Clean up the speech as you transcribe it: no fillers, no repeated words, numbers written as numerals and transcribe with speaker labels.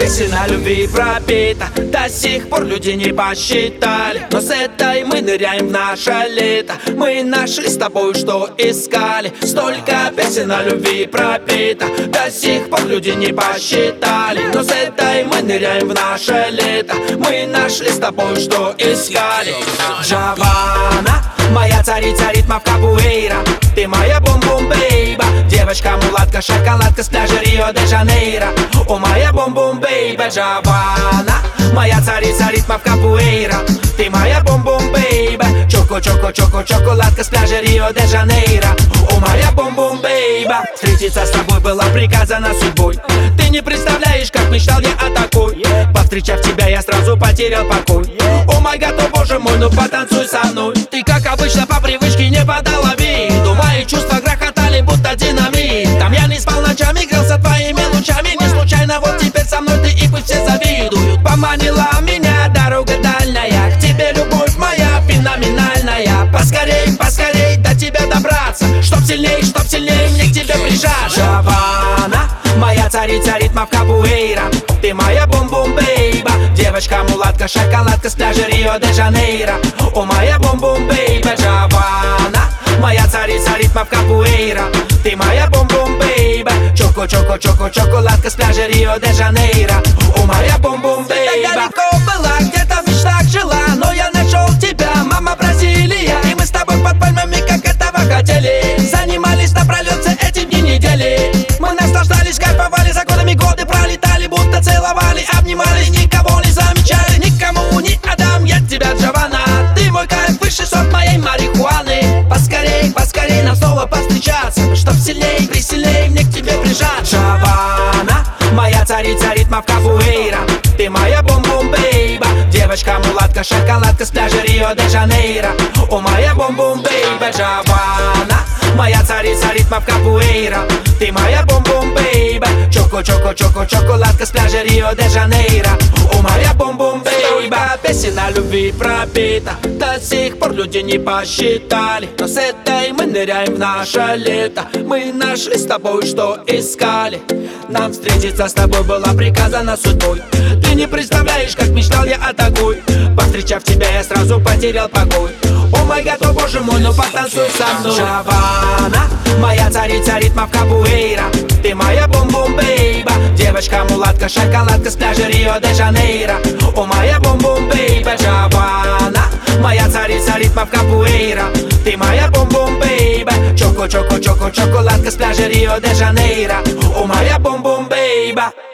Speaker 1: песен о любви пропита, до сих пор люди не посчитали. Но с этой мы ныряем в наше лето. Мы нашли с тобой, что искали. Столько песен о любви пропита, до сих пор люди не посчитали. Но с этой мы ныряем в наше лето. Мы нашли с тобой, что искали. Джованна, моя царица ритмов капуэйра. Ты моя бум-бум-бейба, девочка-мулатка, шоколадка с пляжа Рио-де-Жанейро. О, моя бум-бум-бейба, Джованна, моя царица ритмов капуэйра. Ты моя бум-бум-бейба, чоко-чоко-чоко, чоколадка с пляжа Рио-де-Жанейро. О, моя бум-бум-бейба. Встретиться с тобой было приказано судьбой. Ты не представляешь, как мечтал я о такой. Повстречав тебя, я сразу потерял покой. О май гад, о боже мой, ну потанцуй со мной. Ты, как обычно, по привычке не подала виду. Мои чувства грохотали, будто динамит. Там я не спал ночами, грелся твоими лучами. Не случайно вот теперь со мной ты, и пусть все завидуют. Поманила меня дорога дальняя, к тебе любовь моя феноменальная. Поскорей, поскорей до тебя добраться, чтоб сильней мне к тебе прижаться. Джованна, моя царица ритмов капуэйра. Ты моя бум-бум-бейба, девочка-мулатка, шоколадка с пляжа Рио-де-Жанейро. О, моя бум-бум-бейба, Джованна, моя царица ритмов капуэйра. Ты моя бум-бум-бейба, чоко-чоко-чоко, чоколадка с пляжа Рио-де-Жанейро. О, моя бум-бум-бейба. Так далеко была, где-то в мечтах жила, но я нашел тебя, мама Бразилия. И мы с тобой под пальмами, как этого хотели. Занимались напролет все эти дни недели. Мы наслаждались, кайфовали, за годами годы пролетали, будто целовали, обнимались, никого не замечали, никому не отдам я тебя, Джованна. Ты мой кайф, высший сорт моей марихуаны. Поскорей, поскорей нам снова повстречаться, чтоб сильней, присильней мне к тебе прижаться. Джованна, моя царица ритмов капуэйра. Ты моя бум-бум-бейба, девочка-мулатка, шоколадка с пляжа Рио-де-Жанейро. О, моя бум-бум-бейба, Джованна, моя царица ритмов капуэйра. Ты моя бум-бум-бейба, чоко-чоко-чоко, чоколадка с пляжа Рио-де-Жанейро. О, моя бум-бум-бейба. Песен о любви пропита, до сих пор люди не посчитали. Но с этой мы ныряем в наше лето. Мы нашли с тобой, что искали. Нам встретиться с тобой было приказано судьбой. Ты не представляешь, как мечтал я о такой. Повстречав тебя, я сразу потерял покой. О май гад, о боже мой, ну потанцуй со мной. Джованна, моя царица ритмов капуэйра. Ты моя бум-бум-бейба, девочка-мулатка, шоколадка с пляжа Рио-де-Жанейро. О, моя бум-бум-бейба, Джованна, моя царица ритмов капуэйра. Ты моя бум-бум-бейба, чоко-чоко-чоко, чоколадка с пляжа Рио-де-Жанейро. О, моя бум-бум-бейба.